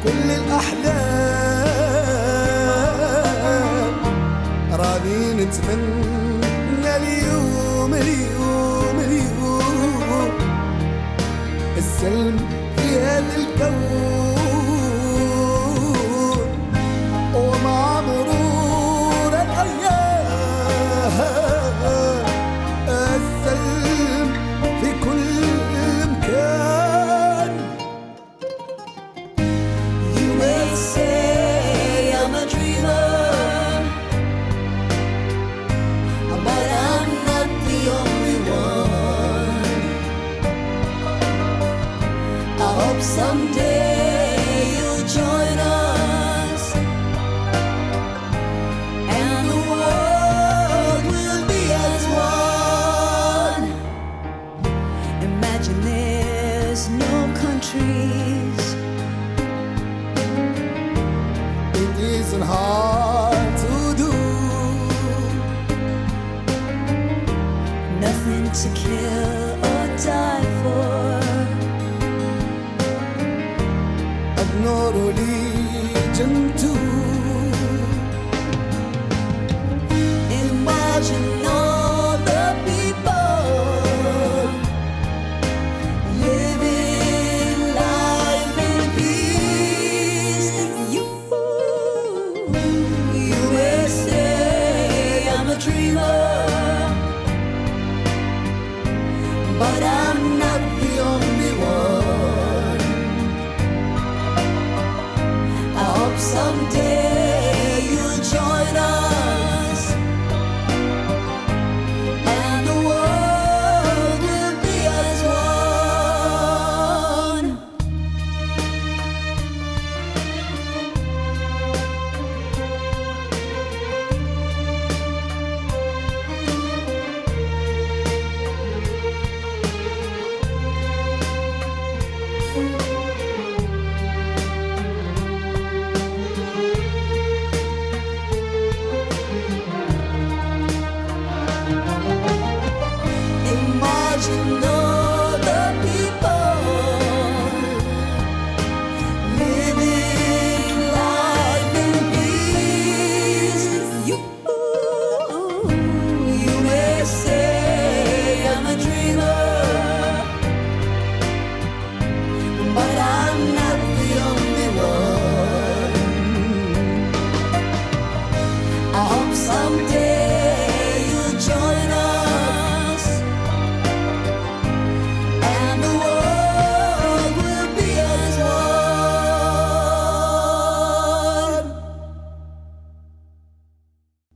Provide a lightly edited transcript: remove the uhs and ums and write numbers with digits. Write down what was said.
كل الأحلام راني نتمنى اليوم السلم في هذا الكون ومع مرور الأيام السلم في كل مكان. You may say I'm a dreamer, but I'm not the only one. I hope someday you'll join us, and the world will be as one. Imagine there's no countries. It isn't hard to do. Nothing to kill or die for. I've no religion too. Imagine all the people living life in peace. You may say I'm a dreamer, but I'm not the only one. I hope someday